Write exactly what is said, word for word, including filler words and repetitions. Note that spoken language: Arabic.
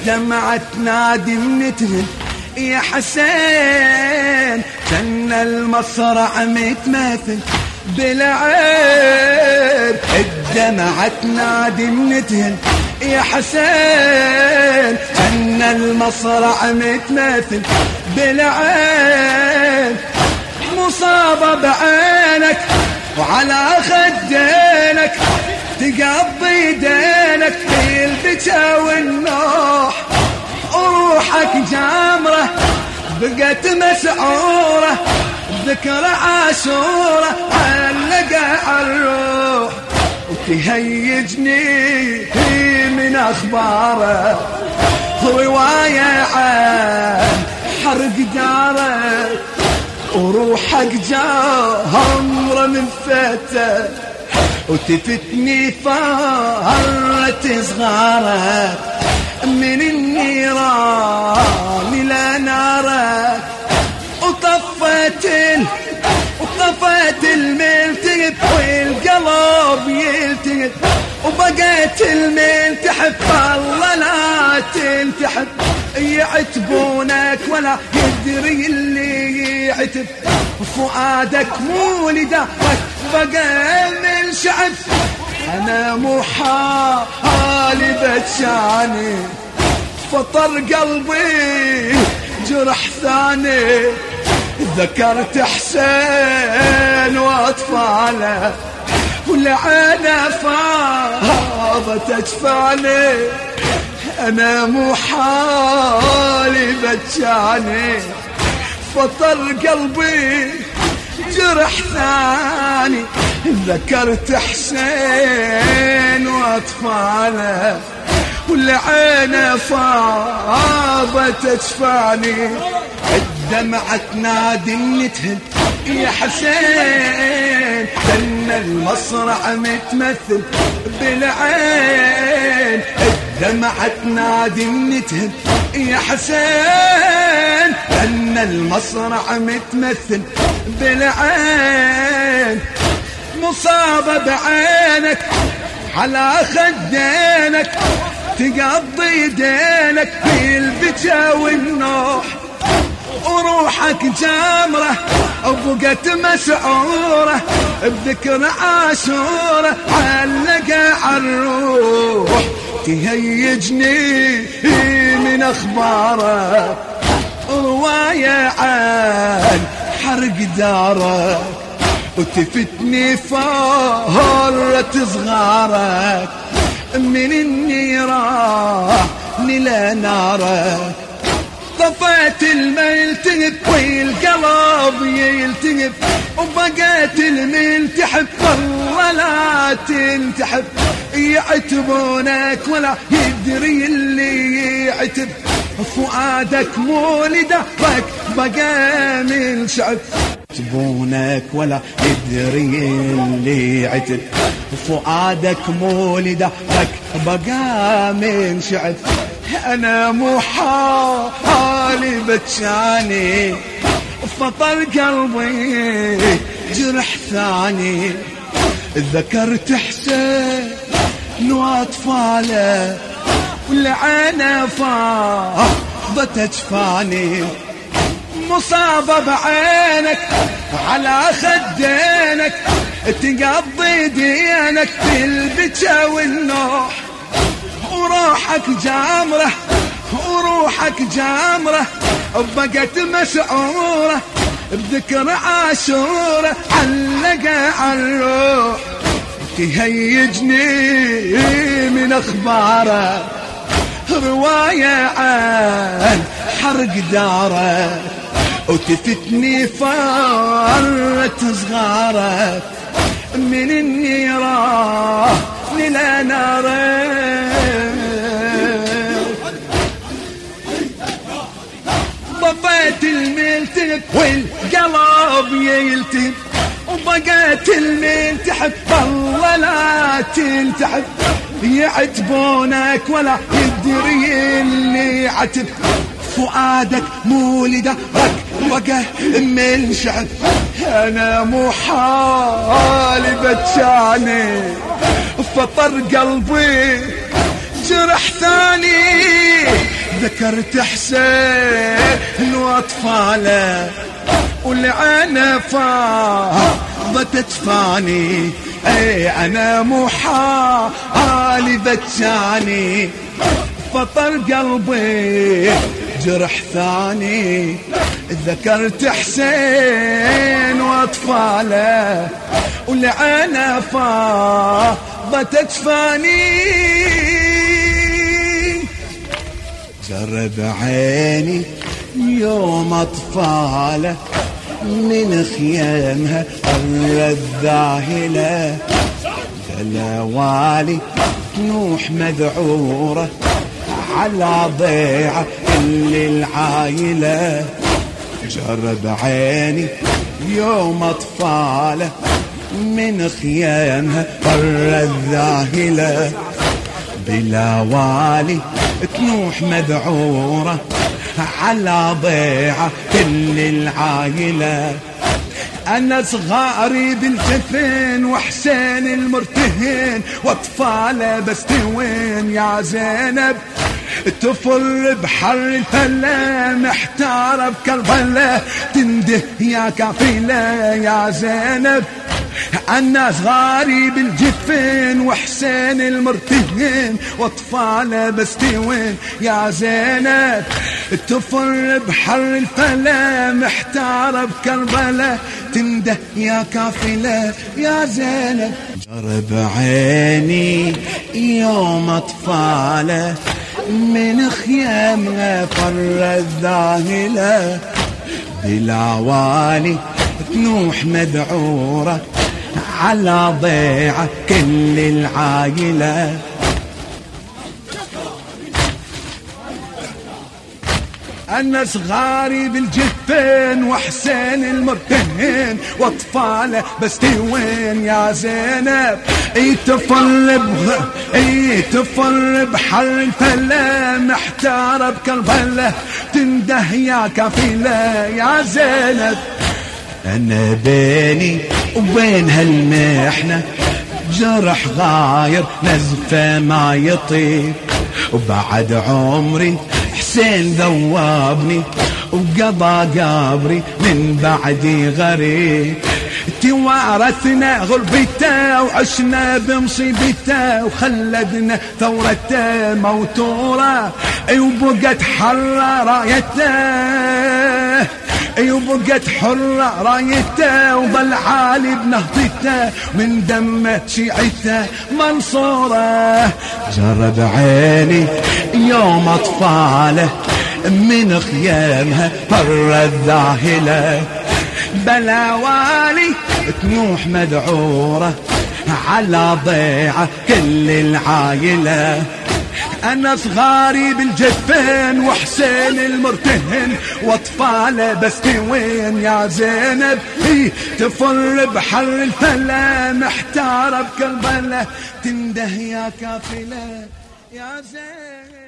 دمعة نادم نتهل يا حسين، كان المصرع متماثل بالعين. الدمعة نادم نتهل يا حسين، كان المصرع متماثل بالعين. مصابة بعينك وعلى خدينك تقضي دينك في البكا والنوح، وروحك جامرة بقت مسعورة ذكر عاشورة علقة عالروح. وتهيجني من أخبارك رواية عن حرق دارك، وروحك جامرة من فتك وتفتني فارت صغارك من النيران إلى نارك. وطفت وطفت الملتهب والقلب يلتهب، وبقيت الملتحب الله لا تلتحب. يعتبونك ولا يدري اللي يعتب، فؤادك مولدك بقى من شعب. أنا مو حالي بتشاني فطر قلبي جرح ثاني، ذكرت حسين واطفاله والعينه فاضت اجفاني. انا مو حالي بتشاني فطر قلبي جرح ثاني، ذكرت حسين واطفاله والعينه فاضت اجفاني. الدمعة نادم نتهل يا حسين، كان المصرع متمثل بالعين. الدمعة نادم نتهل يا حسين، كان المصرع متمثل بالعين. مصابة بعينك على خدينك تقضي دينك في البكا والنوح، وروحك جامرة وبقت مسعورة بذكر عاشورة علقة عالروح. تهيجني من أخبارك رواية عن حرق دارك، وتفتني فارت صغارك من النيران إلى نارك. طفيت الملتهب والقلب يلتهب، وبقيت الملتحب والله لا تلتحب. يعتبونك ولا يدري اللي يعتب، فؤادك مولدك بقى من شعب. يعتبونك ولا يدري اللي يعتب، فؤادك مولدك بقى من شعب. أنا مو حالي بتشاني فطر قلبي جرح ثاني، ذكرت حسين واطفاله والعينه فاضت اجفاني. مصابة بعينك على خدينك تقضي دينك في البكا والنوح، وروحك جامرة وروحك جامرة بقت مسعورة بذكر عاشورة علقة عالروح. تهيجني من أخبارك رواية عن حرق دارك، وتفتني فارت صغارك من النيران إلى نارك. طفيت الملتهب والقلب يلتهب، وبقيت الملتحب والله لا تلتحب. يعتبونك ولا يدري اللي عتب، فؤادك مولدك بقى من شعب. أنا مو حالي بتشاني فطر قلبي جرح ثاني، ذكرت حسين واطفاله والعنا فاضت تفاني، اي انا مو حالي بتشاني، فطر قلبي جرح ثاني. ذكرت حسين واطفاله والعنا فاضت تفاني، جرب عيني يوم اطفاله من خيامها قرت ذاهله، دلوالي نوح مذعوره على ضيعه كل العايله، جرب عيني يوم اطفاله من خيامها قرت ذاهله، بلا والي تنوح مذعوره على ضيعه كل العايله. انا صغاري بالجفين وحسين المرتهن واطفاله بستوين يا زينب، تفر بحر الفلا محتاره بكربله، تنده يا كافله يا زينب. أنا صغاري بالجفين وحسين المرتهن واطفاله بستوين يا زينب، تفر بحر الفلا محتاره بكربله، تنده يا كافله يا زينب. جرب عيني يوم اطفاله من خيامها فرت ذاهله، بلا والي تنوح مذعوره على ضيعه كل العايله. أنا صغاري بالجفين وحسين المرتهن واطفاله بستوين يا زينب، اي تفر بغ... اي تفر بحر الفلا محتاره بكربله، تنده يا كافله يا زينب. أنا بيني وبين هالمحنة جرح غاير نزفه ما يطيب، وبعد عمري حسين ذوابني وقضى قبري من بعدي غريب. توارثنا غربته وعشنا بمصيبته وخلدنا ثورته موتورة، وبقت حرة رايته، وبقت حرة رايته، وظل عالي بنهضته من دم شيعته منصورة. جرب عيني يوم اطفاله من خيامها فرت ذاهله، بلا والي تنوح مذعوره على ضيعه كل العايله. أنا صغاري بالجفين وحسين المرتهن واطفاله بستوين يا زينب، هي تفر بحر الفلا محتاره بكربله، تنده يا كافله يا زينب.